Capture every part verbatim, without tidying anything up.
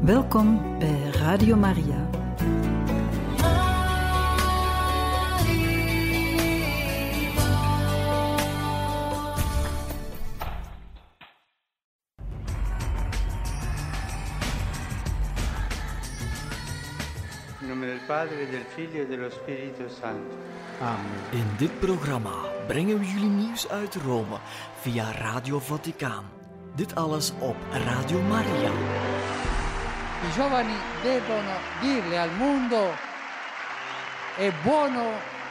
Welkom bij Radio Maria. In nome del Padre, del Figlio e dello Spirito Santo. Amen. In dit programma brengen we jullie nieuws uit Rome via Radio Vaticaan. Dit alles op Radio Maria. I giovani devono dirle al mondo: è buono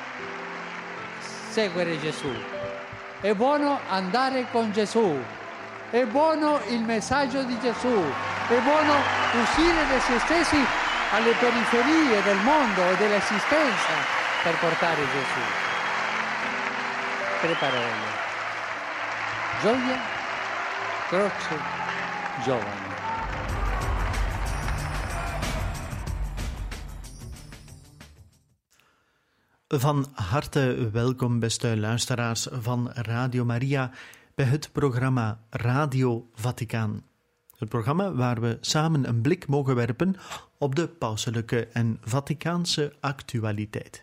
seguire Gesù, è buono andare con Gesù, è buono il messaggio di Gesù, è buono uscire da se stessi alle periferie del mondo e dell'esistenza per portare Gesù. Tre parole: gioia, croce, giovani. Van harte welkom, beste luisteraars van Radio Maria, bij het programma Radio Vaticaan. Het programma waar we samen een blik mogen werpen op de pauselijke en Vaticaanse actualiteit.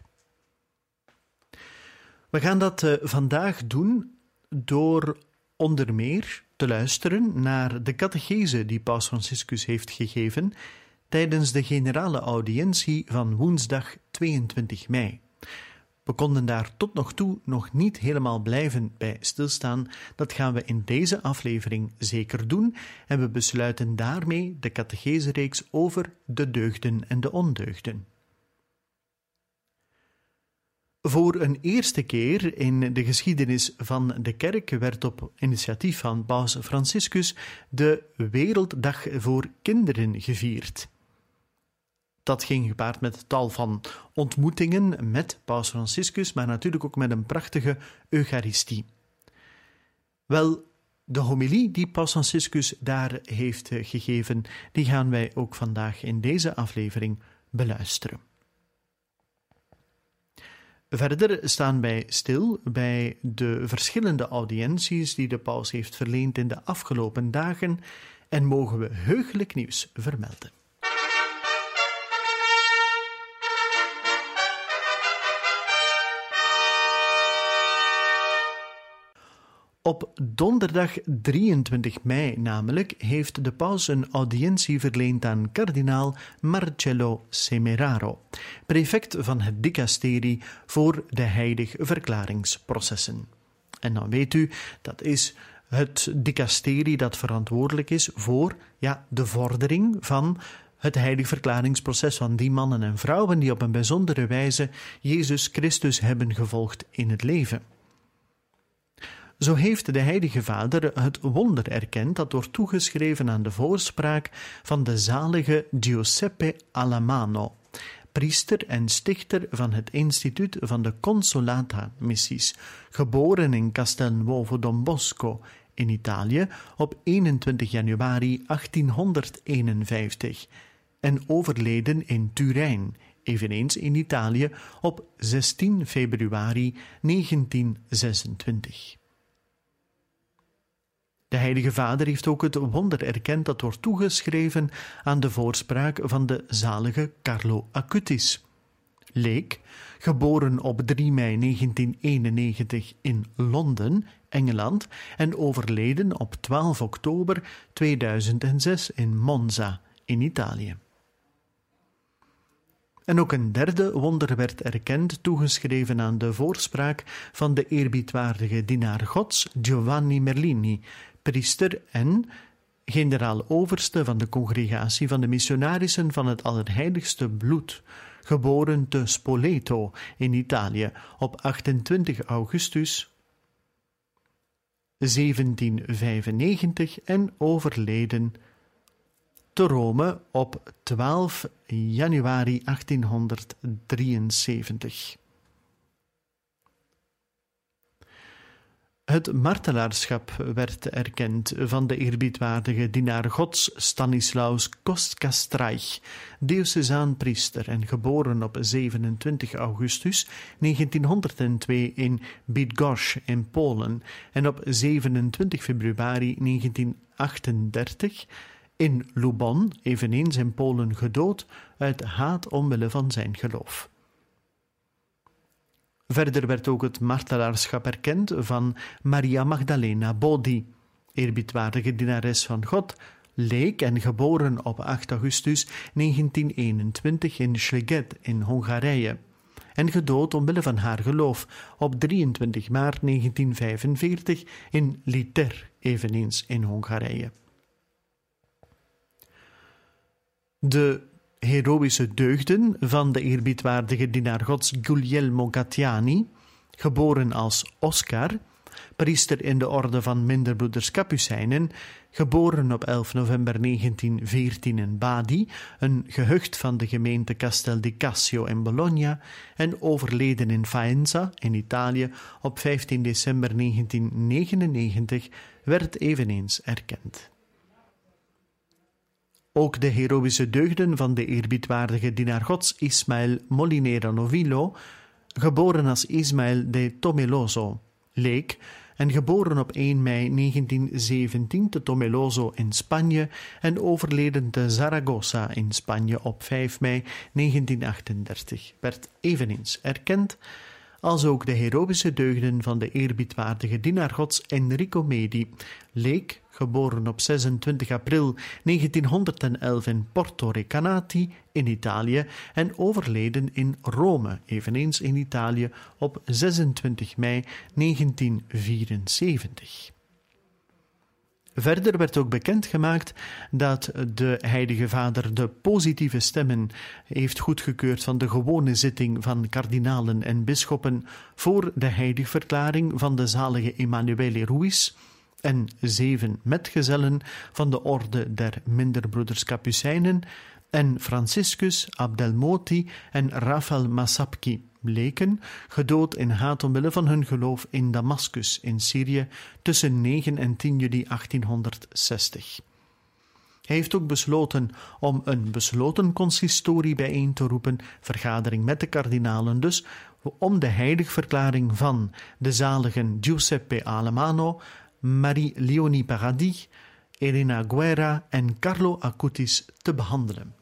We gaan dat uh, vandaag doen door onder meer te luisteren naar de catechese die Paus Franciscus heeft gegeven tijdens de generale audiëntie van woensdag tweeëntwintig mei. We konden daar tot nog toe nog niet helemaal blijven bij stilstaan. Dat gaan we in deze aflevering zeker doen en we besluiten daarmee de catechese-reeks over de deugden en de ondeugden. Voor een eerste keer in de geschiedenis van de kerk werd op initiatief van Paus Franciscus de Werelddag voor Kinderen gevierd. Dat ging gepaard met tal van ontmoetingen met Paus Franciscus, maar natuurlijk ook met een prachtige Eucharistie. Wel, de homilie die Paus Franciscus daar heeft gegeven, die gaan wij ook vandaag in deze aflevering beluisteren. Verder staan wij stil bij de verschillende audiënties die de paus heeft verleend in de afgelopen dagen en mogen we heugelijk nieuws vermelden. Op donderdag drieëntwintig mei namelijk heeft de paus een audiëntie verleend aan kardinaal Marcello Semeraro, prefect van het dicasterie voor de heilig verklaringsprocessen. En dan weet u, dat is het dicasterie dat verantwoordelijk is voor ja, de vordering van het heilig verklaringsproces van die mannen en vrouwen die op een bijzondere wijze Jezus Christus hebben gevolgd in het leven. Zo heeft de Heilige Vader het wonder erkend dat wordt toegeschreven aan de voorspraak van de zalige Giuseppe Alamano, priester en stichter van het instituut van de Consolata-missies, geboren in Castelnuovo Don Bosco in Italië op eenentwintig januari achttienhonderdeenenvijftig en overleden in Turijn, eveneens in Italië, op zestien februari negentienzesentwintig. De Heilige Vader heeft ook het wonder erkend dat wordt toegeschreven aan de voorspraak van de zalige Carlo Acutis, leek, geboren op drie mei negentieneenennegentig in Londen, Engeland, en overleden op twaalf oktober tweeduizendzes in Monza, in Italië. En ook een derde wonder werd erkend, toegeschreven aan de voorspraak van de eerbiedwaardige dienaar Gods Giovanni Merlini, priester en generaal-overste van de congregatie van de missionarissen van het Allerheiligste Bloed, geboren te Spoleto in Italië op achtentwintig augustus zeventienhonderdvijfennegentig en overleden te Rome op twaalf januari achttienhonderddrieënzeventig. Het martelaarschap werd erkend van de eerbiedwaardige dienaar Gods Stanislaus Kostka-Straich, diocesaan priester en geboren op zevenentwintig augustus negentienhonderdtwee in Bydgoszcz in Polen en op zevenentwintig februari negentienachtendertig in Lubon, eveneens in Polen, gedood uit haat omwille van zijn geloof. Verder werd ook het martelaarschap erkend van Maria Magdalena Bodi, eerbiedwaardige dienares van God, leek en geboren op acht augustus negentien eenentwintig in Szeged in Hongarije en gedood omwille van haar geloof op drieëntwintig maart negentien vijfenveertig in Liter, eveneens in Hongarije. De heroïsche deugden van de eerbiedwaardige dienaar Gods Guglielmo Gattiani, geboren als Oscar, priester in de orde van Minderbroeders Capucijnen, geboren op elf november negentien veertien in Badi, een gehucht van de gemeente Castel di Cassio in Bologna, en overleden in Faenza in Italië op vijftien december negentien negenennegentig, werd eveneens erkend. Ook de heroïsche deugden van de eerbiedwaardige dienaar Gods Ismael Molinera Novillo, geboren als Ismael de Tomelloso, leek en geboren op één mei negentien zeventien te Tomelloso in Spanje en overleden te Zaragoza in Spanje op vijf mei negentien achtendertig, werd eveneens erkend, als ook de heroïsche deugden van de eerbiedwaardige dienaar Gods Enrico Medi, leek, geboren op zesentwintig april negentienhonderdelf in Porto Recanati in Italië en overleden in Rome, eveneens in Italië, op zesentwintig mei negentien vierenzeventig. Verder werd ook bekendgemaakt dat de Heilige Vader de positieve stemmen heeft goedgekeurd van de gewone zitting van kardinalen en bisschoppen voor de heiligverklaring van de zalige Emanuele Ruiz en zeven metgezellen van de orde der Minderbroeders Capucijnen en Franciscus Abdelmoti en Rafael Masapki, leken, gedood in haat omwille van hun geloof in Damascus in Syrië tussen negen en tien juli achttienhonderdzestig. Hij heeft ook besloten om een besloten consistorie bijeen te roepen, vergadering met de kardinalen dus, om de heiligverklaring van de zaligen Giuseppe Alemano, Marie Leonie Paradis, Elena Guerra en Carlo Acutis te behandelen.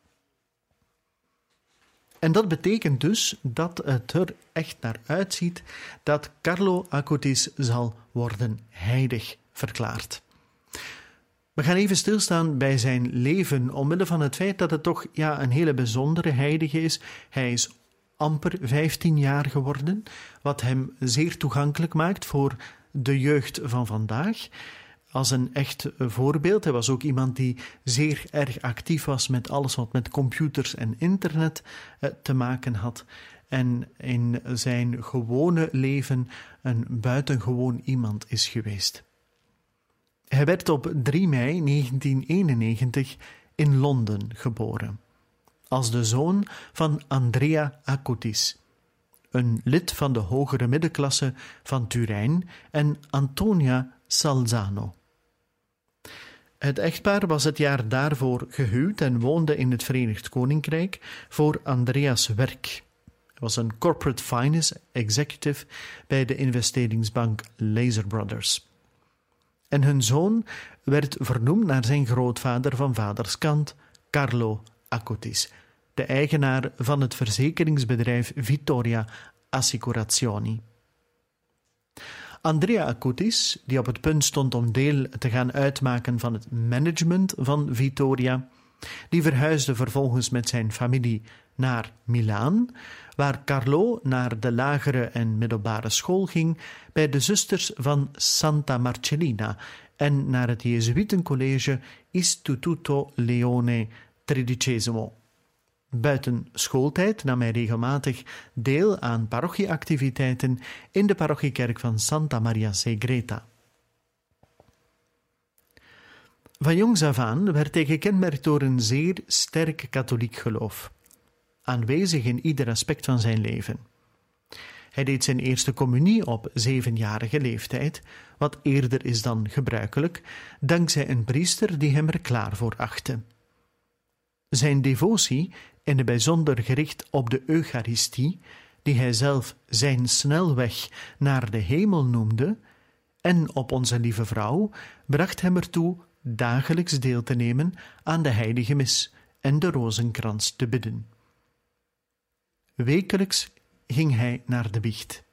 En dat betekent dus dat het er echt naar uitziet dat Carlo Acutis zal worden heilig verklaard. We gaan even stilstaan bij zijn leven, omwille van het feit dat het toch ja, een hele bijzondere heilige is. Hij is amper vijftien jaar geworden, wat hem zeer toegankelijk maakt voor de jeugd van vandaag. Als een echt voorbeeld. Hij was ook iemand die zeer erg actief was met alles wat met computers en internet eh, te maken had. En in zijn gewone leven een buitengewoon iemand is geweest. Hij werd op drie mei negentien eenennegentig in Londen geboren, als de zoon van Andrea Acutis, een lid van de hogere middenklasse van Turijn, en Antonia Salzano. Het echtpaar was het jaar daarvoor gehuwd en woonde in het Verenigd Koninkrijk voor Andrea's werk. Hij was een corporate finance executive bij de investeringsbank Laser Brothers. En hun zoon werd vernoemd naar zijn grootvader van vaderskant, Carlo Acutis, de eigenaar van het verzekeringsbedrijf Vittoria Assicurazioni. Andrea Acutis, die op het punt stond om deel te gaan uitmaken van het management van Vittoria, die verhuisde vervolgens met zijn familie naar Milaan, waar Carlo naar de lagere en middelbare school ging bij de zusters van Santa Marcellina en naar het Jezuïtencollege Istituto Leone tredicesimo. Buiten schooltijd nam hij regelmatig deel aan parochieactiviteiten in de parochiekerk van Santa Maria Segreta. Van jongs af aan werd hij gekenmerkt door een zeer sterk katholiek geloof, aanwezig in ieder aspect van zijn leven. Hij deed zijn eerste communie op zevenjarige leeftijd, wat eerder is dan gebruikelijk, dankzij een priester die hem er klaar voor achtte. Zijn devotie, in het bijzonder gericht op de Eucharistie, die hij zelf zijn snelweg naar de hemel noemde, en op onze Lieve Vrouw, bracht hem ertoe dagelijks deel te nemen aan de heilige mis en de rozenkrans te bidden. Wekelijks ging hij naar de biecht.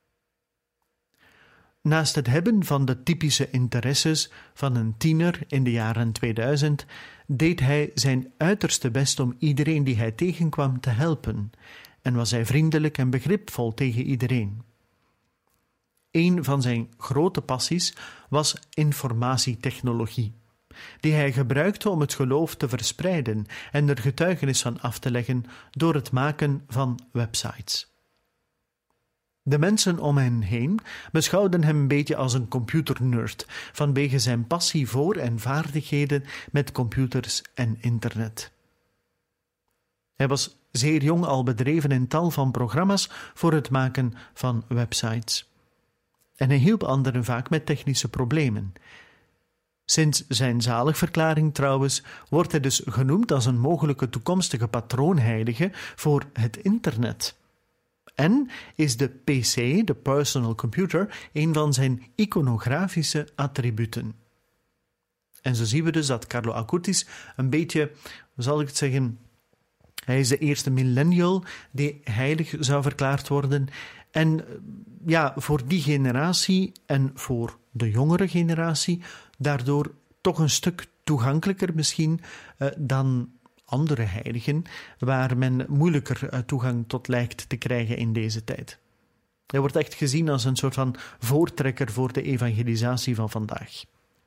Naast het hebben van de typische interesses van een tiener in de jaren tweeduizend, deed hij zijn uiterste best om iedereen die hij tegenkwam te helpen en was hij vriendelijk en begripvol tegen iedereen. Een van zijn grote passies was informatietechnologie, die hij gebruikte om het geloof te verspreiden en er getuigenis van af te leggen door het maken van websites. De mensen om hen heen beschouwden hem een beetje als een computernerd, vanwege zijn passie voor en vaardigheden met computers en internet. Hij was zeer jong al bedreven in tal van programma's voor het maken van websites. En hij hielp anderen vaak met technische problemen. Sinds zijn zaligverklaring trouwens wordt hij dus genoemd als een mogelijke toekomstige patroonheilige voor het internet. En is de P C, de personal computer, een van zijn iconografische attributen. En zo zien we dus dat Carlo Acutis een beetje, hoe zal ik het zeggen, hij is de eerste millennial die heilig zou verklaard worden. En ja, voor die generatie en voor de jongere generatie daardoor toch een stuk toegankelijker misschien uh, dan andere heiligen, waar men moeilijker uh, toegang tot lijkt te krijgen in deze tijd. Hij wordt echt gezien als een soort van voortrekker voor de evangelisatie van vandaag.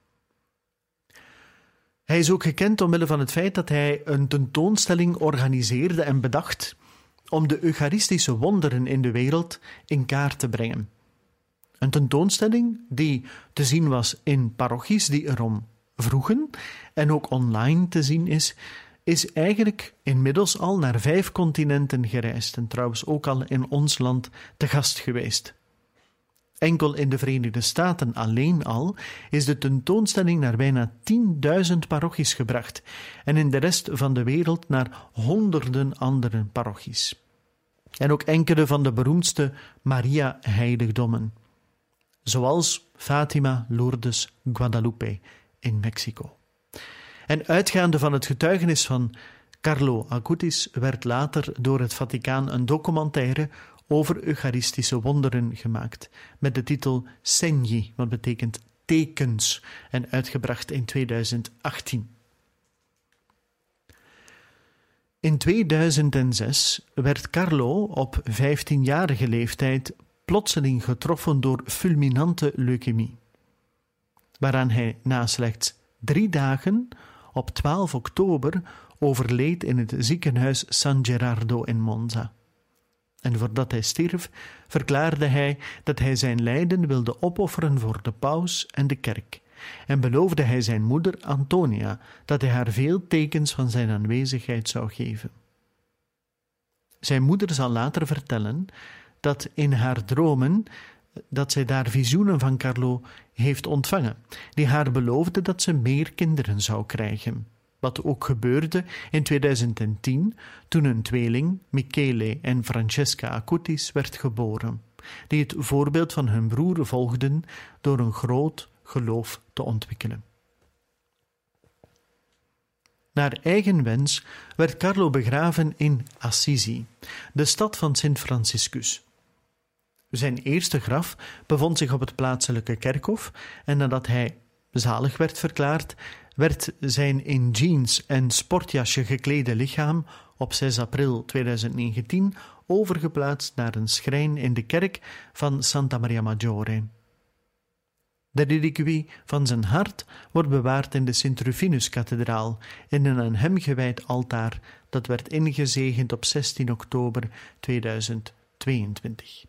Hij is ook gekend omwille van het feit dat hij een tentoonstelling organiseerde en bedacht om de eucharistische wonderen in de wereld in kaart te brengen. Een tentoonstelling die te zien was in parochies die erom vroegen en ook online te zien is, is eigenlijk inmiddels al naar vijf continenten gereisd en trouwens ook al in ons land te gast geweest. Enkel in de Verenigde Staten alleen al is de tentoonstelling naar bijna tienduizend parochies gebracht en in de rest van de wereld naar honderden andere parochies. En ook enkele van de beroemdste Maria-heiligdommen, zoals Fatima, Lourdes, Guadalupe in Mexico. En uitgaande van het getuigenis van Carlo Acutis werd later door het Vaticaan een documentaire over eucharistische wonderen gemaakt, met de titel Segni, wat betekent tekens, en uitgebracht in tweeduizend achttien. In tweeduizend zes werd Carlo op vijftienjarige leeftijd plotseling getroffen door fulminante leukemie, waaraan hij na slechts drie dagen op twaalf oktober overleed in het ziekenhuis San Gerardo in Monza. En voordat hij stierf, verklaarde hij dat hij zijn lijden wilde opofferen voor de paus en de kerk, en beloofde hij zijn moeder Antonia dat hij haar veel tekens van zijn aanwezigheid zou geven. Zijn moeder zal later vertellen dat in haar dromen dat zij daar visioenen van Carlo heeft ontvangen, die haar beloofden dat ze meer kinderen zou krijgen. Wat ook gebeurde in tweeduizend tien, toen een tweeling, Michele en Francesca Acutis, werd geboren, die het voorbeeld van hun broer volgden door een groot geloof te ontwikkelen. Naar eigen wens werd Carlo begraven in Assisi, de stad van Sint Franciscus. Zijn eerste graf bevond zich op het plaatselijke kerkhof en nadat hij zalig werd verklaard, werd zijn in jeans en sportjasje geklede lichaam op zes april tweeduizend negentien overgeplaatst naar een schrijn in de kerk van Santa Maria Maggiore. De reliquie van zijn hart wordt bewaard in de Sint-Rufinus-kathedraal in een aan hem gewijd altaar dat werd ingezegend op zestien oktober tweeduizend tweeëntwintig.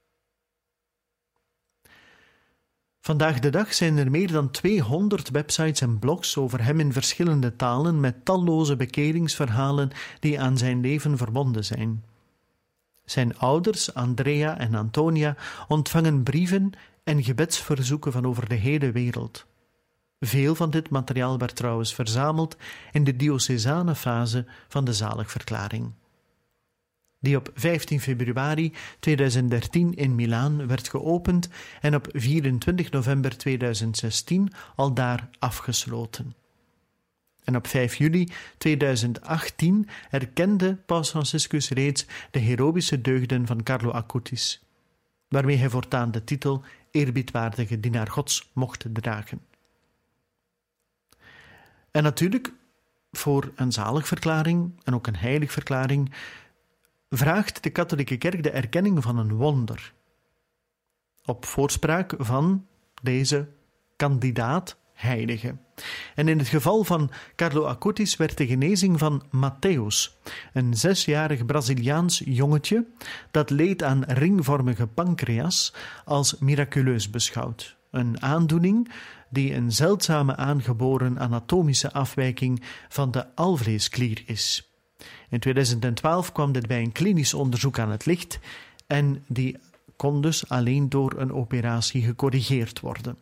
Vandaag de dag zijn er meer dan tweehonderd websites en blogs over hem in verschillende talen met talloze bekeringsverhalen die aan zijn leven verbonden zijn. Zijn ouders, Andrea en Antonia, ontvangen brieven en gebedsverzoeken van over de hele wereld. Veel van dit materiaal werd trouwens verzameld in de diocesane fase van de zaligverklaring. die op vijftien februari tweeduizend dertien in Milaan werd geopend en op vierentwintig november tweeduizend zestien al daar afgesloten. En op vijf juli tweeduizend achttien erkende Paus Franciscus reeds de heroïsche deugden van Carlo Acutis, waarmee hij voortaan de titel eerbiedwaardige dienaar Gods mocht dragen. En natuurlijk, voor een zaligverklaring en ook een heiligverklaring, vraagt de katholieke kerk de erkenning van een wonder. Op voorspraak van deze kandidaat heilige. En in het geval van Carlo Acutis werd de genezing van Matthäus, een zesjarig Braziliaans jongetje dat leed aan ringvormige pancreas, als miraculeus beschouwd. Een aandoening die een zeldzame aangeboren anatomische afwijking van de alvleesklier is. In tweeduizend twaalf kwam dit bij een klinisch onderzoek aan het licht en die kon dus alleen door een operatie gecorrigeerd worden.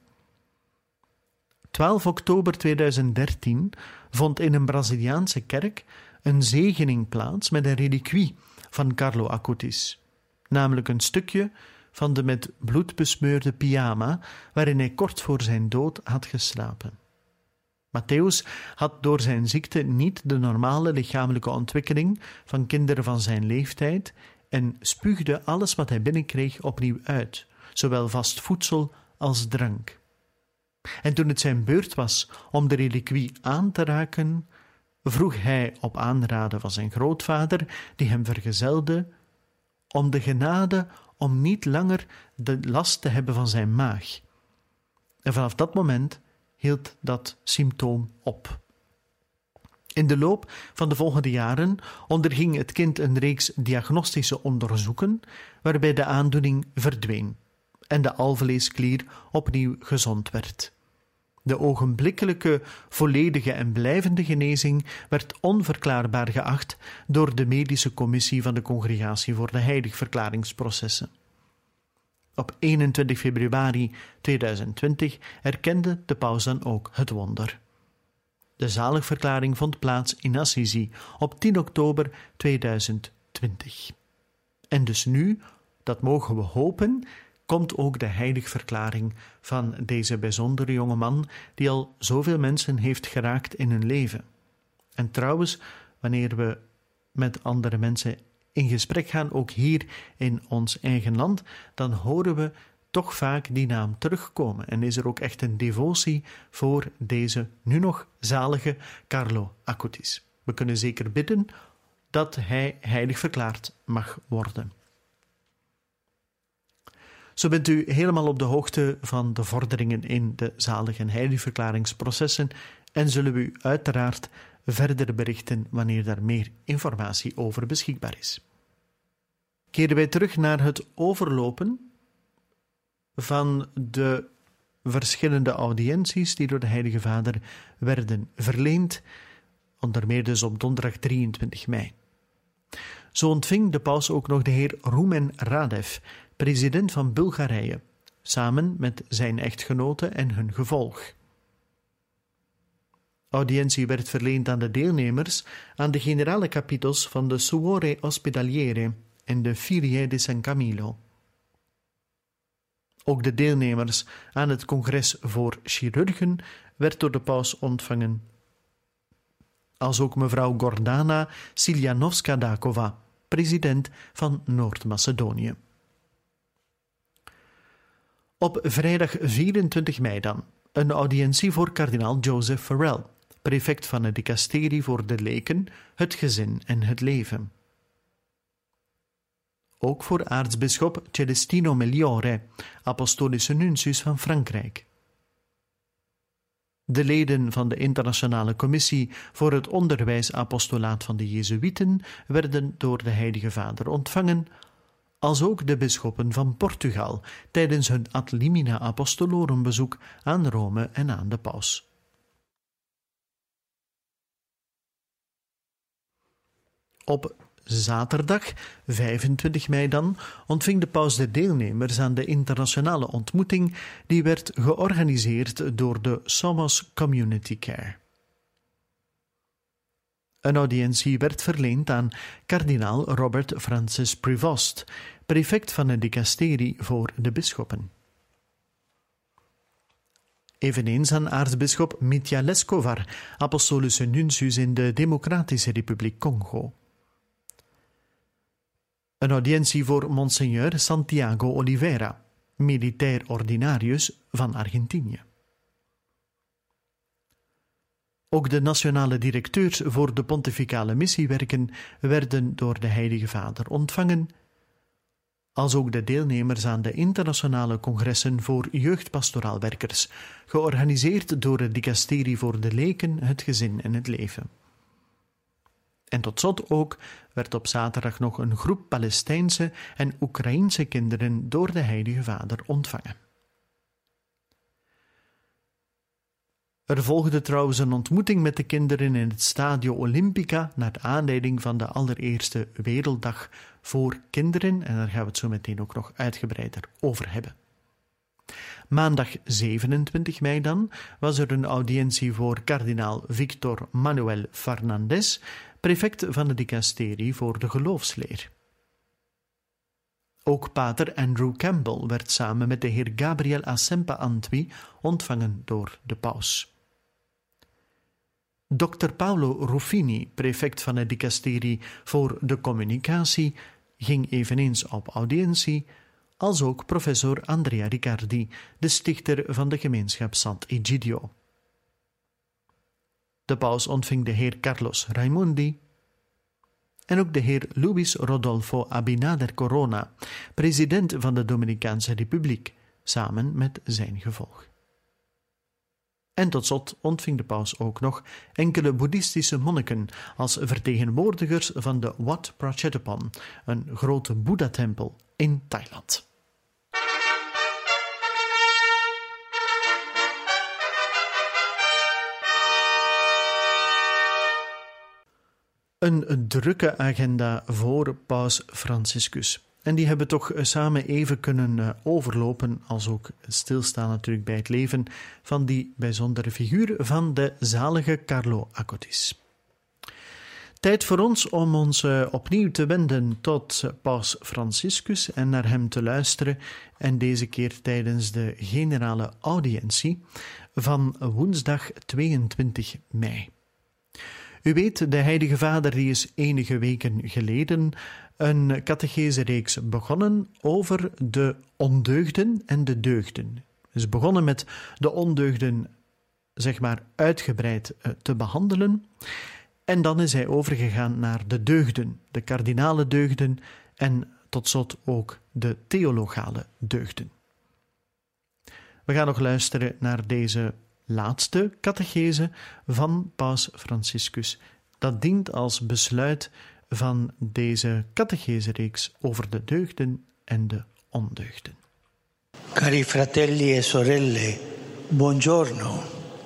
twaalf oktober tweeduizend dertien vond in een Braziliaanse kerk een zegening plaats met een reliquie van Carlo Acutis, namelijk een stukje van de met bloed besmeurde pyjama waarin hij kort voor zijn dood had geslapen. Matthäus had door zijn ziekte niet de normale lichamelijke ontwikkeling van kinderen van zijn leeftijd en spuugde alles wat hij binnenkreeg opnieuw uit, zowel vast voedsel als drank. En toen het zijn beurt was om de reliquie aan te raken, vroeg hij op aanraden van zijn grootvader, die hem vergezelde, om de genade om niet langer de last te hebben van zijn maag. En vanaf dat moment hield dat symptoom op. In de loop van de volgende jaren onderging het kind een reeks diagnostische onderzoeken, waarbij de aandoening verdween en de alvleesklier opnieuw gezond werd. De ogenblikkelijke, volledige en blijvende genezing werd onverklaarbaar geacht door de medische commissie van de Congregatie voor de Heiligverklaringsprocessen. Op eenentwintig februari tweeduizend twintig erkende de paus dan ook het wonder. De zaligverklaring vond plaats in Assisi op tien oktober tweeduizend twintig. En dus nu, dat mogen we hopen, komt ook de heiligverklaring van deze bijzondere jonge man die al zoveel mensen heeft geraakt in hun leven. En trouwens, wanneer we met andere mensen in gesprek gaan, ook hier in ons eigen land, dan horen we toch vaak die naam terugkomen. En is er ook echt een devotie voor deze nu nog zalige Carlo Acutis. We kunnen zeker bidden dat hij heilig verklaard mag worden. Zo bent u helemaal op de hoogte van de vorderingen in de zalig- en heiligverklaringsprocessen en zullen we u uiteraard verder berichten wanneer daar meer informatie over beschikbaar is. Keren wij terug naar het overlopen van de verschillende audiënties die door de Heilige Vader werden verleend, onder meer dus op donderdag drieëntwintig mei. Zo ontving de paus ook nog de heer Rumen Radev, president van Bulgarije, samen met zijn echtgenote en hun gevolg. Audiëntie werd verleend aan de deelnemers aan de generale capitels van de Suore Ospedaliere en de Filiae di San Camillo. Ook de deelnemers aan het congres voor chirurgen werd door de paus ontvangen, als ook mevrouw Gordana Siljanovska-Dakova, president van Noord-Macedonië. Op vrijdag vierentwintig mei dan een audiëntie voor kardinaal Joseph Farrell, prefect van het dicasterie voor de leken, het gezin en het leven. Ook voor aartsbisschop Celestino Migliore, apostolische nuncius van Frankrijk. De leden van de internationale commissie voor het onderwijsapostolaat van de Jezuïeten werden door de Heilige Vader ontvangen, als ook de bisschoppen van Portugal tijdens hun ad limina apostolorum bezoek aan Rome en aan de paus. Op zaterdag vijfentwintig mei dan ontving de paus de deelnemers aan de internationale ontmoeting die werd georganiseerd door de Somos Community Care. Een audiëntie werd verleend aan kardinaal Robert Francis Prevost, prefect van het dicasterie voor de bisschoppen. Eveneens aan aartsbisschop Mitja Leskovar, apostolische nuntius in de Democratische Republiek Congo. Een audiëntie voor monseigneur Santiago Oliveira, militair ordinarius van Argentinië. Ook de nationale directeurs voor de pontificale missiewerken werden door de Heilige Vader ontvangen, als ook de deelnemers aan de internationale congressen voor jeugdpastoraalwerkers, georganiseerd door het dicasterie voor de leken, het gezin en het leven. En tot slot ook werd op zaterdag nog een groep Palestijnse en Oekraïense kinderen door de Heilige Vader ontvangen. Er volgde trouwens een ontmoeting met de kinderen in het Stadio Olimpica naar aanleiding van de allereerste Werelddag voor kinderen, en daar gaan we het zo meteen ook nog uitgebreider over hebben. Maandag zevenentwintig mei dan was er een audiëntie voor kardinaal Victor Manuel Fernandez, prefect van het dicasterie voor de geloofsleer. Ook pater Andrew Campbell werd samen met de heer Gabriel Asempa Antwi ontvangen door de paus. dokter Paolo Ruffini, prefect van het dicasterie voor de communicatie, ging eveneens op audiëntie, als ook professor Andrea Riccardi, de stichter van de gemeenschap Sant'Egidio. De paus ontving de heer Carlos Raimondi en ook de heer Luis Rodolfo Abinader Corona, president van de Dominicaanse Republiek, samen met zijn gevolg. En tot slot ontving de paus ook nog enkele boeddhistische monniken als vertegenwoordigers van de Wat Prachetapan, een grote Boeddha-tempel in Thailand. Een drukke agenda voor paus Franciscus. En die hebben toch samen even kunnen overlopen, als ook stilstaan natuurlijk bij het leven van die bijzondere figuur van de zalige Carlo Acutis. Tijd voor ons om ons opnieuw te wenden tot paus Franciscus en naar hem te luisteren, en deze keer tijdens de generale audiëntie van woensdag tweeëntwintig mei. U weet, de Heilige Vader die is enige weken geleden een catechesereeks begonnen over de ondeugden en de deugden. Dus begonnen met de ondeugden, zeg maar, uitgebreid te behandelen. En dan is hij overgegaan naar de deugden, de kardinale deugden en tot slot ook de theologale deugden. We gaan nog luisteren naar deze laatste catechese van paus Franciscus. Dat dient als besluit van deze catechesereeks over de deugden en de ondeugden. Cari fratelli e sorelle, buongiorno.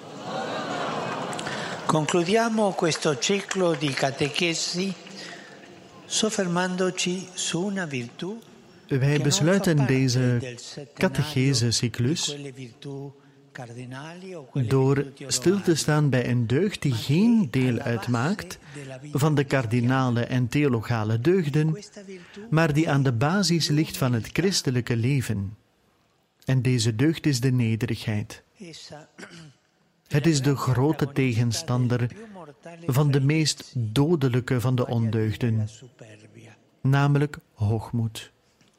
Concludiamo questo ciclo di catechesi soffermandoci su una virtù. Wij besluiten deze catechesecyclus door stil te staan bij een deugd die geen deel uitmaakt van de kardinale en theologale deugden, maar die aan de basis ligt van het christelijke leven. En deze deugd is de nederigheid. Het is de grote tegenstander van de meest dodelijke van de ondeugden, namelijk hoogmoed.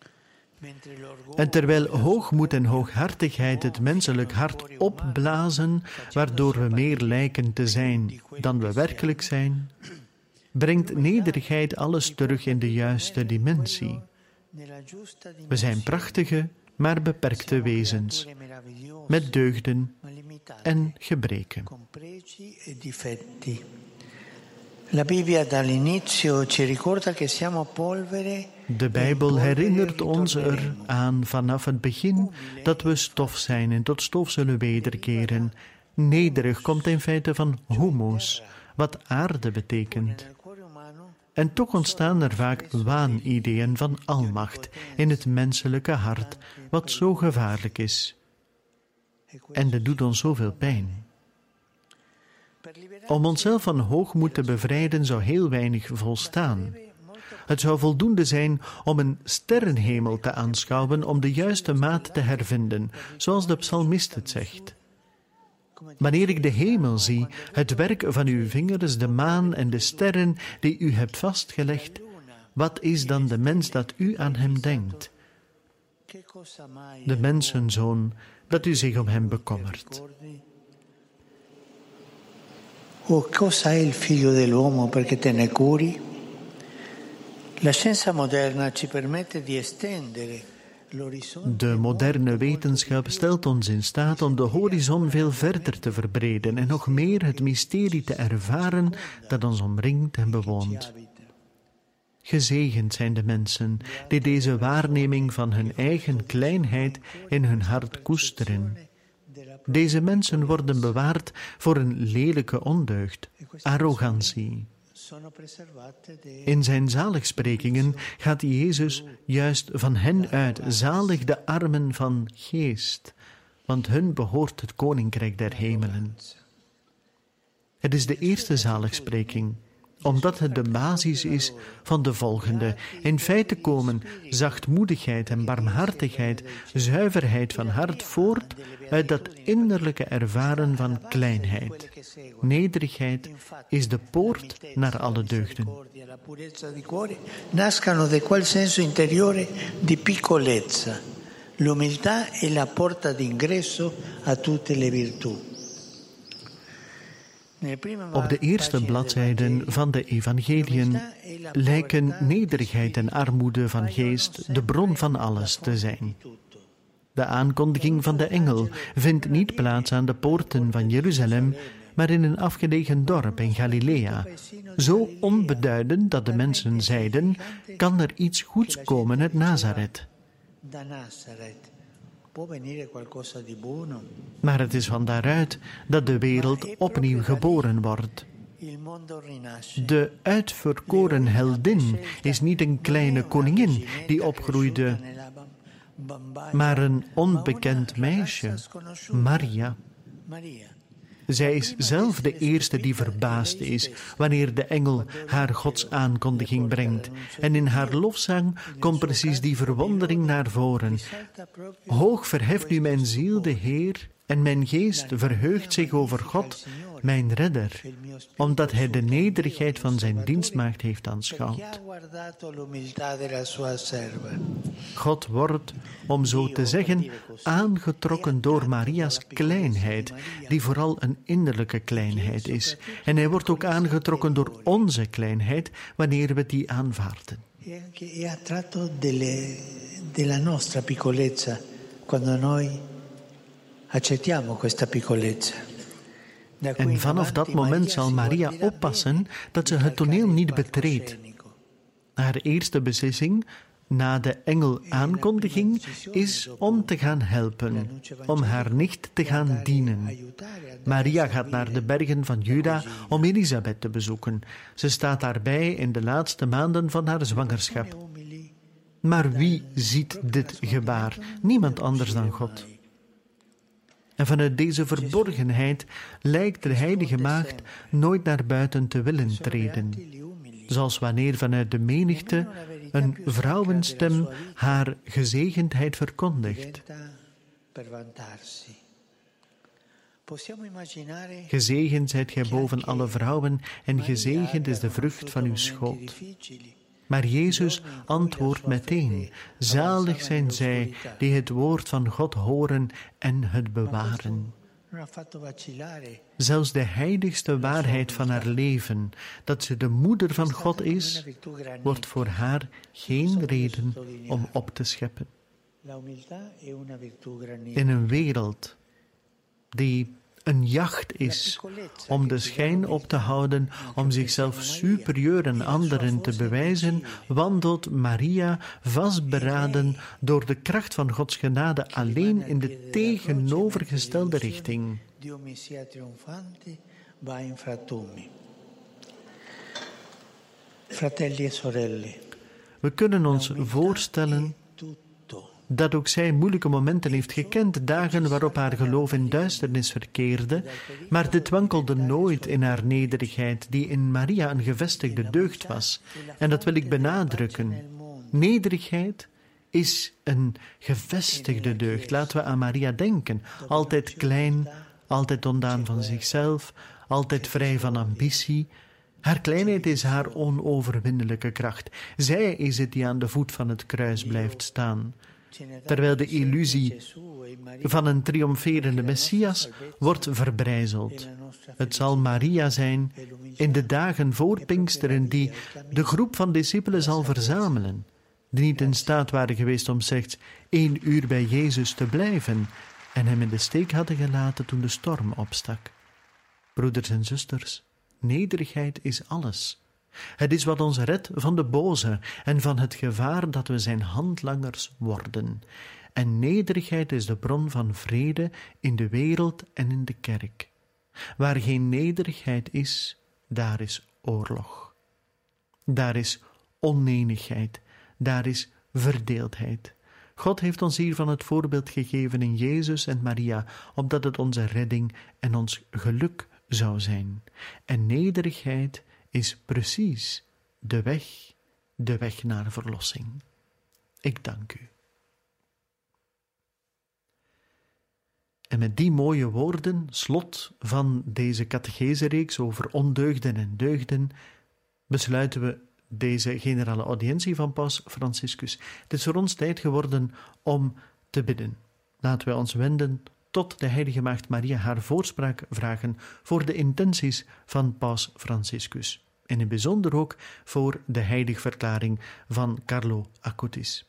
En terwijl hoogmoed en hooghartigheid het menselijk hart opblazen, waardoor we meer lijken te zijn dan we werkelijk zijn, brengt nederigheid alles terug in de juiste dimensie. We zijn prachtige, maar beperkte wezens, met deugden en gebreken. La Bibbia dall'inizio ci ricorda che siamo polvere. De Bijbel herinnert ons er aan vanaf het begin dat we stof zijn en tot stof zullen wederkeren. Nederig komt in feite van humus, wat aarde betekent. En toch ontstaan er vaak waanideeën van almacht in het menselijke hart, wat zo gevaarlijk is. En dat doet ons zoveel pijn. Om onszelf van hoogmoed te bevrijden zou heel weinig volstaan. Het zou voldoende zijn om een sterrenhemel te aanschouwen om de juiste maat te hervinden, zoals de psalmist het zegt. Wanneer ik de hemel zie, het werk van uw vingers, de maan en de sterren die u hebt vastgelegd, wat is dan de mens dat u aan hem denkt? De mensenzoon, dat u zich om hem bekommert. O cosa è il figlio dell'uomo perché te ne curi? La scienza moderna ci permette di estendere l'orizzonte. De moderne wetenschap stelt ons in staat om de horizon veel verder te verbreden en nog meer het mysterie te ervaren dat ons omringt en bewoont. Gezegend zijn de mensen die deze waarneming van hun eigen kleinheid in hun hart koesteren. Deze mensen worden bewaard voor een lelijke ondeugd, arrogantie. In zijn zaligsprekingen gaat Jezus juist van hen uit, zalig de armen van geest, want hun behoort het koninkrijk der hemelen. Het is de eerste zaligspreking, omdat het de basis is van de volgende. In feite komen zachtmoedigheid en barmhartigheid, zuiverheid van hart voort uit dat innerlijke ervaren van kleinheid. Nederigheid is de poort naar alle deugden. Nascano da quel senso interiore di piccolezza. L'umiltà è la porta d'ingresso a tutte le virtù. Op de eerste bladzijden van de evangeliën lijken nederigheid en armoede van geest de bron van alles te zijn. De aankondiging van de engel vindt niet plaats aan de poorten van Jeruzalem, maar in een afgelegen dorp in Galilea. Zo onbeduidend dat de mensen zeiden, kan er iets goeds komen uit Nazareth. Maar het is van daaruit dat de wereld opnieuw geboren wordt. De uitverkoren heldin is niet een kleine koningin die opgroeide, maar een onbekend meisje, Maria. Zij is zelf de eerste die verbaasd is wanneer de engel haar Gods aankondiging brengt. En in haar lofzang komt precies die verwondering naar voren. Hoog verheft nu mijn ziel de Heer en mijn geest verheugt zich over God, mijn redder, omdat hij de nederigheid van zijn dienstmaagd heeft aanschouwd. God wordt, om zo te zeggen, aangetrokken door Maria's kleinheid, die vooral een innerlijke kleinheid is. En hij wordt ook aangetrokken door onze kleinheid, wanneer we die aanvaarden. E attratto della nostra piccolezza, quando noi accettiamo questa piccolezza. En vanaf dat moment zal Maria oppassen dat ze het toneel niet betreedt. Haar eerste beslissing, na de engel aankondiging, is om te gaan helpen, om haar nicht te gaan dienen. Maria gaat naar de bergen van Juda om Elisabeth te bezoeken. Ze staat daarbij in de laatste maanden van haar zwangerschap. Maar wie ziet dit gebaar? Niemand anders dan God. En vanuit deze verborgenheid lijkt de heilige maagd nooit naar buiten te willen treden. Zoals wanneer vanuit de menigte een vrouwenstem haar gezegendheid verkondigt. Gezegend zijt gij boven alle vrouwen en gezegend is de vrucht van uw schoot. Maar Jezus antwoordt meteen, zalig zijn zij die het woord van God horen en het bewaren. Zelfs de heiligste waarheid van haar leven, dat ze de moeder van God is, wordt voor haar geen reden om op te scheppen. In een wereld die een jacht is om de schijn op te houden, om zichzelf superieur aan anderen te bewijzen, wandelt Maria vastberaden door de kracht van Gods genade alleen in de tegenovergestelde richting. Fratelli e sorelle, We kunnen ons voorstellen dat ook zij moeilijke momenten heeft gekend, dagen waarop haar geloof in duisternis verkeerde, maar dit wankelde nooit in haar nederigheid, die in Maria een gevestigde deugd was. En dat wil ik benadrukken. Nederigheid is een gevestigde deugd. Laten we aan Maria denken. Altijd klein, altijd ontdaan van zichzelf, altijd vrij van ambitie. Haar kleinheid is haar onoverwinnelijke kracht. Zij is het die aan de voet van het kruis blijft staan. Terwijl de illusie van een triomferende Messias wordt verbrijzeld. Het zal Maria zijn in de dagen voor Pinksteren die de groep van discipelen zal verzamelen, die niet in staat waren geweest om slechts één uur bij Jezus te blijven en hem in de steek hadden gelaten toen de storm opstak. Broeders en zusters, nederigheid is alles. Het is wat ons redt van de boze en van het gevaar dat we zijn handlangers worden. En nederigheid is de bron van vrede in de wereld en in de kerk. Waar geen nederigheid is, daar is oorlog. Daar is onenigheid, daar is verdeeldheid. God heeft ons hiervan het voorbeeld gegeven in Jezus en Maria, opdat het onze redding en ons geluk zou zijn. En nederigheid is precies de weg, de weg naar verlossing. Ik dank u. En met die mooie woorden, slot van deze catechesereeks over ondeugden en deugden, besluiten we deze generale audiëntie van Paus Franciscus. Het is voor ons tijd geworden om te bidden. Laten wij ons wenden tot de heilige maagd Maria, haar voorspraak vragen voor de intenties van Paus Franciscus. En in het bijzonder ook voor de heiligverklaring van Carlo Acutis.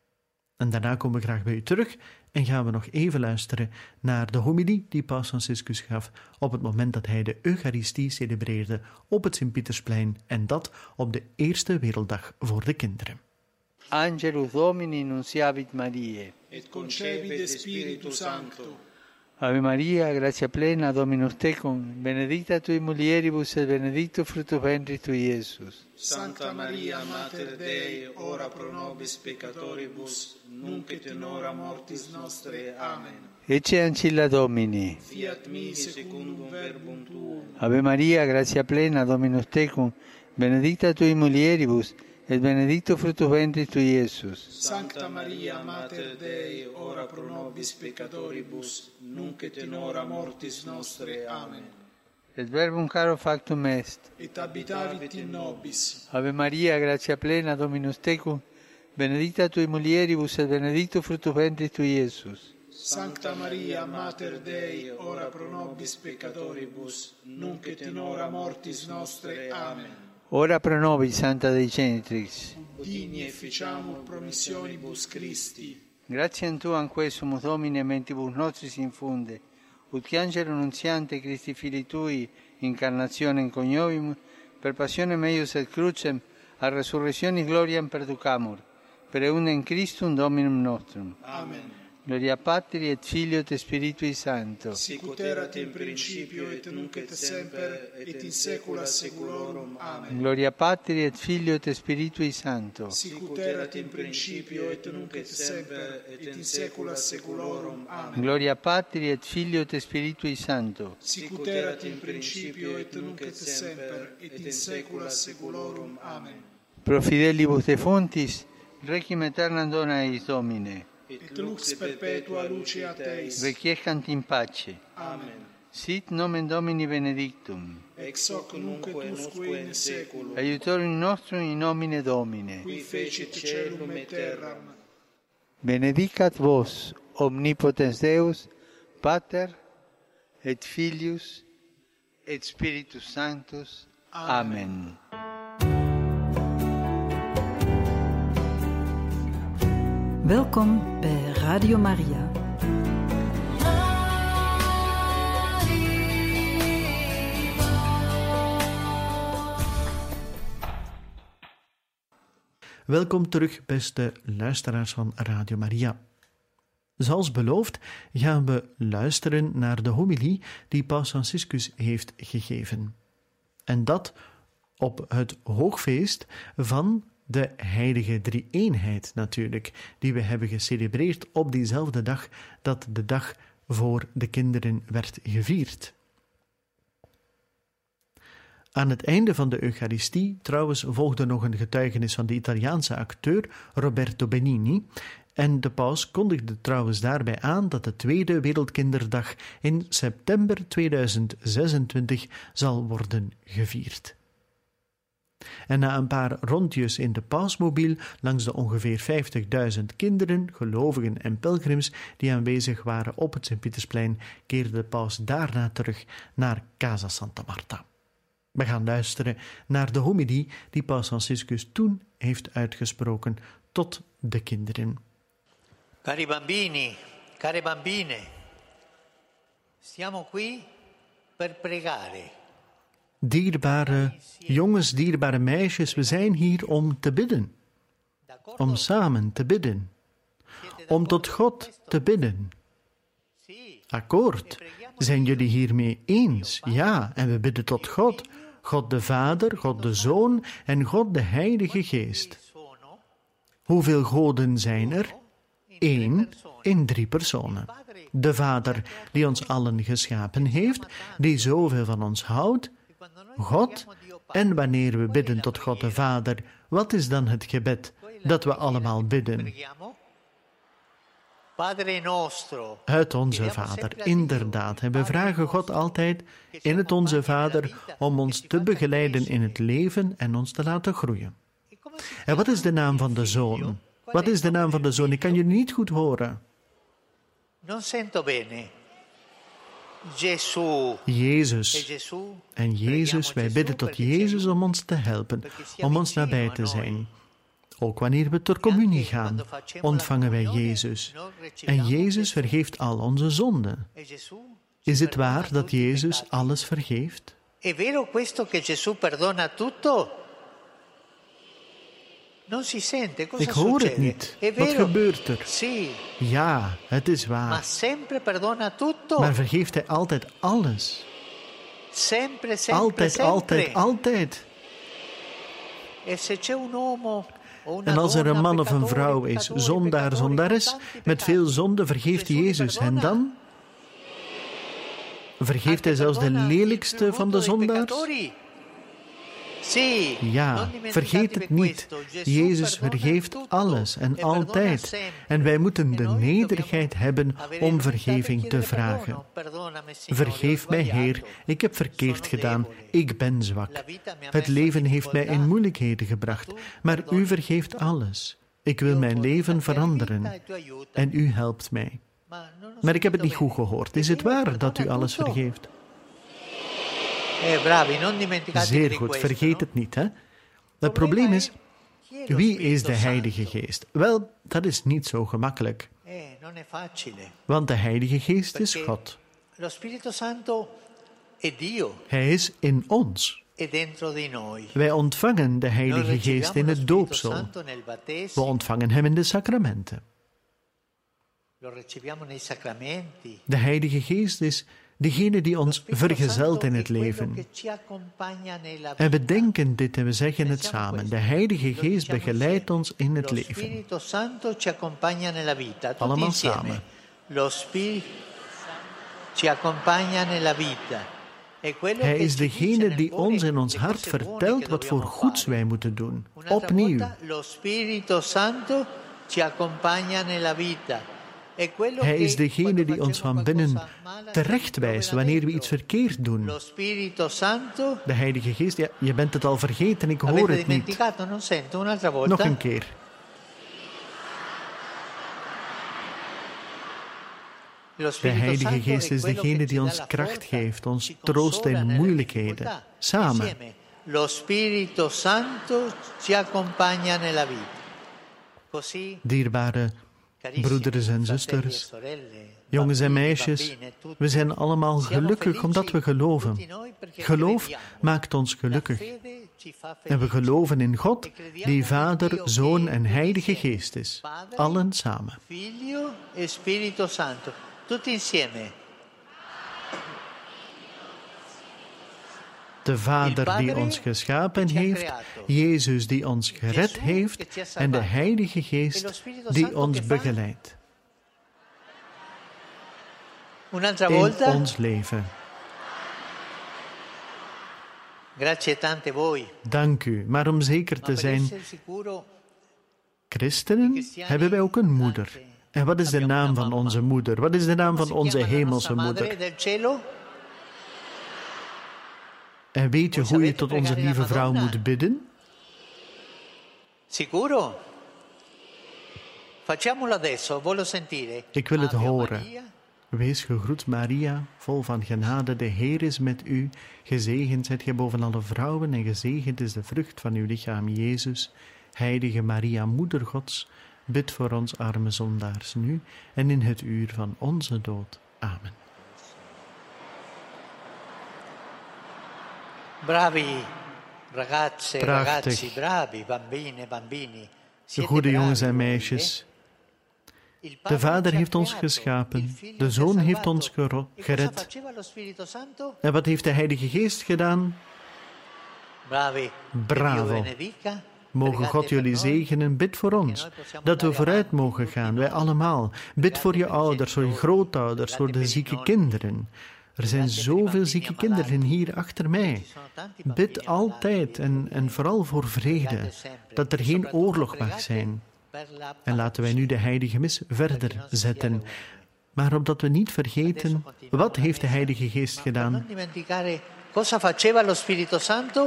En daarna komen we graag bij u terug en gaan we nog even luisteren naar de homilie die Paus Franciscus gaf op het moment dat hij de Eucharistie celebreerde op het Sint-Pietersplein, en dat op de eerste werelddag voor de kinderen. Angelus Domini nunciavit Mariae. Et concepit de Spiritu Sancto. Ave Maria, gratia plena, Dominus tecum, benedicta tui mulieribus et benedictus fructus ventris tui, Iesus. Sancta Maria, Mater Dei, ora pro nobis peccatoribus, nunc et in hora mortis nostre. Amen. Ecce ancilla Domini. Fiat mi secundum verbum tuum. Ave Maria, gratia plena, Dominus tecum, benedicta tui mulieribus, et benedictus fructus ventris tui, Iesus. Sancta Maria, Mater Dei, ora pro nobis peccatoribus, nunc et in hora mortis nostre. Amen. Et verbum caro factum est. Et habitavit in nobis. Ave Maria, gratia plena, Dominus tecum, benedicta tui mulieribus, et benedictus fructus ventris tui, Iesus. Sancta Maria, Mater Dei, ora pro nobis peccatoribus, nunc et in hora mortis nostre. Amen. Ora pro nobis, Santa Dei Genitrix. Digni efficiamur promissionibus Christi. Gratiam Tuam quesumus Domine mentibus nostris infunde, ut che angelo nunziante Christi Filii Tui, incarnationem coniovimus, per passionem eius et crucem, a resurrectionis gloriam perducamur, per eundem Christum Dominum nostrum. Amen. Gloria Patri et Filio et Spiritui Sancto. Sicut erat in principio et nunc et semper et in saecula saeculorum. Amen. Gloria Patri et Filio et Spiritui Sancto. Sicut erat in principio et nunc et semper et in saecula saeculorum. Amen. Gloria Patri et Filio et Spiritui Sancto. Sicut erat in principio et nunc et semper et in saecula saeculorum. Amen. Pro fidelibus defuntis, requiem aeternam dona eis Domine. Et lux perpetua luceat eis. Requiescant in pace. Amen. Sit nomen Domini benedictum. Ex hoc nunc et usque in saeculum. Aiutorium nostrum in nomine Domine. Qui fecit caelum et terram. Benedicat vos, omnipotens Deus, Pater, et Filius, et Spiritus Sanctus. Amen. Welkom bij Radio Maria. Welkom terug, beste luisteraars van Radio Maria. Zoals beloofd gaan we luisteren naar de homilie die Paus Franciscus heeft gegeven. En dat op het hoogfeest van De heilige drie-eenheid natuurlijk, die we hebben gecelebreerd op diezelfde dag dat de dag voor de kinderen werd gevierd. Aan het einde van de Eucharistie trouwens volgde nog een getuigenis van de Italiaanse acteur Roberto Benigni en de paus kondigde trouwens daarbij aan dat de Tweede Wereldkinderdag in september tweeduizend zesentwintig zal worden gevierd. En na een paar rondjes in de pausmobiel langs de ongeveer vijftigduizend kinderen, gelovigen en pelgrims die aanwezig waren op het Sint-Pietersplein, keerde de paus daarna terug naar Casa Santa Marta. We gaan luisteren naar de homilie die paus Franciscus toen heeft uitgesproken tot de kinderen. Cari bambini, care bambine, siamo qui per pregare. Dierbare jongens, dierbare meisjes, we zijn hier om te bidden. Om samen te bidden. Om tot God te bidden. Akkoord. Zijn jullie hiermee eens? Ja, en we bidden tot God. God de Vader, God de Zoon en God de Heilige Geest. Hoeveel goden zijn er? Eén in drie personen. De Vader die ons allen geschapen heeft, die zoveel van ons houdt. God. En wanneer we bidden tot God de Vader, wat is dan het gebed dat we allemaal bidden? Uit onze Vader, inderdaad. En we vragen God altijd in het Onze Vader om ons te begeleiden in het leven en ons te laten groeien. En wat is de naam van de Zoon? Wat is de naam van de Zoon? Ik kan jullie niet goed horen. Jezus. En Jezus, wij bidden tot Jezus om ons te helpen, om ons nabij te zijn. Ook wanneer we ter communie gaan, ontvangen wij Jezus. En Jezus vergeeft al onze zonden. Is het waar dat Jezus alles vergeeft? È vero questo che Gesù perdona tutto? Non si sente, cosa Ik hoor het succede? niet. È Wat vero? gebeurt er? Sì, Ja, het is ma waar. sempre perdona tutto. Maar vergeeft Hij altijd alles? Sempre, sempre, Altijd, sempre. altijd, altijd. E se c'è un uomo o una En als er een donna, man of een peccatore, vrouw is, peccatore, zondaar, peccatore, zondares, con tanti met veel peccati, zonde, vergeeft Gesù li Jezus hen perdona. dan? Vergeeft Hij zelfs de Perdona il lelijkste più van de brutto dei zondaars? peccatori. Sì, Ja, non dimenticate vergeet het niet. questo. Gesù Jezus perdona vergeeft tutto alles en e perdona altijd. sempre. En wij moeten de E noi nederigheid dobbiamo hebben avere om l'umiltà per vergeving te chiedere vragen. perdono. Perdonami, Signore, Vergeef ho mij, sbagliato. Heer, ik heb verkeerd Sono gedaan, debole. ik ben zwak. La vita mi ha Het messo in leven heeft mij in difficoltà. moeilijkheden gebracht, maar U vergeeft alles. Ik wil mijn leven veranderen en U helpt mij. Maar ik heb het niet goed gehoord. Is het waar dat U alles vergeeft? Eh, bravi, non dimenticatevi Zeer di goed, questo, vergeet no? het niet, hè? Het probleem is, wie is de Heilige Geest? Wel, dat is niet zo gemakkelijk, Eh, non è facile. want de Heilige Geest is Perché God. Lo Spirito Santo è Dio, Hij is in ons. è dentro di noi. Wij ontvangen de Noi Heilige Geest riceviamo in lo het Spirito doopsel. Santo nel We battesimo, ontvangen Hem in de sacramenten. lo riceviamo nei sacramenti. De Heilige Geest is degene die Lo ons Spirito vergezelt Santo in è het quello leven. che ci accompagna nella En we vita. denken dit en we zeggen het Pensiamo samen. De questo. Heilige Lo Geest diciamo begeleidt insieme. ons in het Lo leven. Spirito Santo ci accompagna nella vita. Tutti Allemaal insieme. samen. Lo Spirito ci accompagna nella vita. È quello Hij che is ci dice degene nel die cuore ons in ons le hart cose buone vertelt che wat voor dobbiamo goeds fare. wij moeten doen. Un'altra Opnieuw. volta, lo Spirito Santo ci accompagna nella vita. È quello Hij che is degene quando die ons facciamo van binnen qualcosa male, terecht dove wijst la wanneer we dentro. iets verkeerd doen. Lo Spirito Santo, De Heilige Geest, ja, je bent het al vergeten, ik hoor avete het niet. dimenticato? Non sento, un'altra volta. Nog een keer. Lo De Spirito Heilige Santo Geest è is quello degene che die ci ons dà la kracht forza, geeft, ons ci troost consola in nelle moeilijkheden. difficoltà. Samen. Insieme. Lo Spirito Santo ci accompagna nella vita. Così, Dierbare carissimi broeders en fratelli e zusters, sorelle, jongens en bambini, meisjes, bambine, tutti, we zijn allemaal siamo gelukkig felici, omdat we geloven. tutti noi, perché Geloof crediamo. maakt ons La gelukkig. fede ci fa En we felici. geloven in God, E crediamo die in Vader, Dio Zoon che en è Heilige insieme. Geest is. Padre, Allen samen. Figlio e Spirito Santo, tutti insieme. De Vader die ons geschapen heeft, Jezus die ons gered heeft en de Heilige Geest die ons begeleidt in ons leven. Dank u, maar om zeker te zijn, christenen hebben wij ook een moeder. En wat is de naam van onze moeder? Wat is de naam van onze hemelse moeder? En weet je hoe je tot onze lieve vrouw moet bidden? Sicuro? Facciamolo adesso, voglio sentire. Ik wil het horen. Wees gegroet, Maria, vol van genade, de Heer is met u. Gezegend zijt gij boven alle vrouwen en gezegend is de vrucht van uw lichaam, Jezus. Heilige Maria, Moeder Gods, bid voor ons arme zondaars nu en in het uur van onze dood. Amen. Bravi ragazze, Prachtig. ragazzi, bravi, bambine, bambini. De goede jongens en meisjes. De Vader heeft ons geschapen, de Zoon heeft ons gero- gered. En wat heeft de Heilige Geest gedaan? Bravo. Mogen God jullie zegenen, bid voor ons, dat we vooruit mogen gaan, wij allemaal. Bid voor je ouders, voor je grootouders, voor de zieke kinderen. Er zijn zoveel zieke kinderen hier achter mij. Bid altijd en, en vooral voor vrede, dat er geen oorlog mag zijn. En laten wij nu de heilige mis verder zetten. Maar opdat we niet vergeten, wat heeft de Heilige Geest gedaan? Cosa faceva lo Spirito Santo?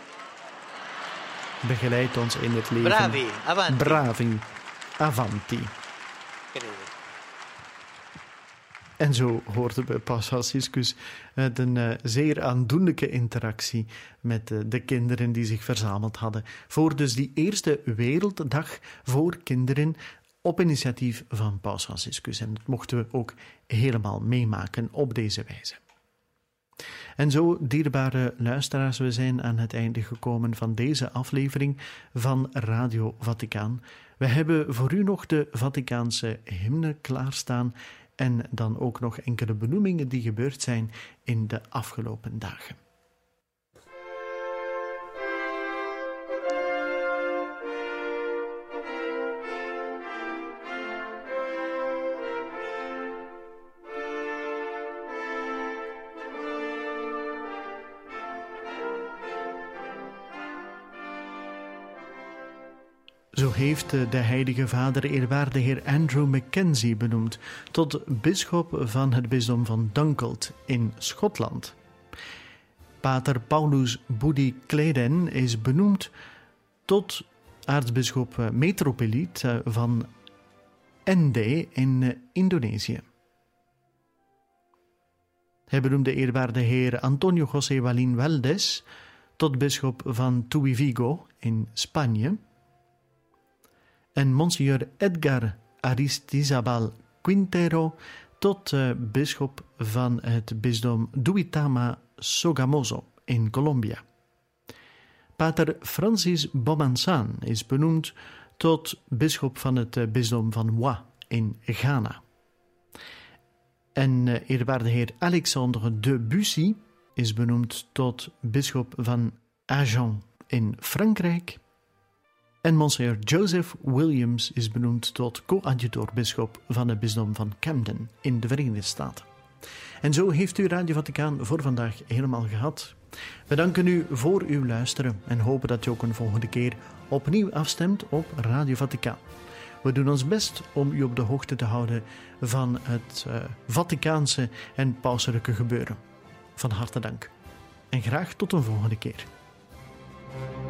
Begeleid ons in het leven. Bravi, avanti. Bravi, avanti. En zo hoorden we Paus Franciscus uit een uh, zeer aandoenlijke interactie met uh, de kinderen die zich verzameld hadden voor dus die eerste Werelddag voor kinderen op initiatief van Paus Franciscus. En dat mochten we ook helemaal meemaken op deze wijze. En zo, dierbare luisteraars, we zijn aan het einde gekomen van deze aflevering van Radio Vaticaan. We hebben voor u nog de Vaticaanse hymne klaarstaan en dan ook nog enkele benoemingen die gebeurd zijn in de afgelopen dagen. Zo heeft de Heilige Vader eerwaarde heer Andrew Mackenzie benoemd tot bisschop van het bisdom van Dunkeld in Schotland. Pater Paulus Budi Kleden is benoemd tot aartsbisschop metropoliet van Ende in Indonesië. Hij benoemde eerwaarde heer Antonio José Walin Valdes tot bisschop van Tuy Vigo in Spanje. En Monsignor Edgar Aristizabal Quintero tot uh, bisschop van het bisdom Duitama Sogamoso in Colombia. Pater Francis Bomansan is benoemd tot bisschop van het uh, bisdom van Wa in Ghana. En uh, eerwaarde heer Alexandre de Bussy is benoemd tot bisschop van Agen in Frankrijk. En Monsignor Joseph Williams is benoemd tot coadjutor-bisschop van het bisdom van Camden in de Verenigde Staten. En zo heeft u Radio Vaticaan voor vandaag helemaal gehad. We danken u voor uw luisteren en hopen dat u ook een volgende keer opnieuw afstemt op Radio Vaticaan. We doen ons best om u op de hoogte te houden van het uh, Vaticaanse en pauselijke gebeuren. Van harte dank. En graag tot een volgende keer.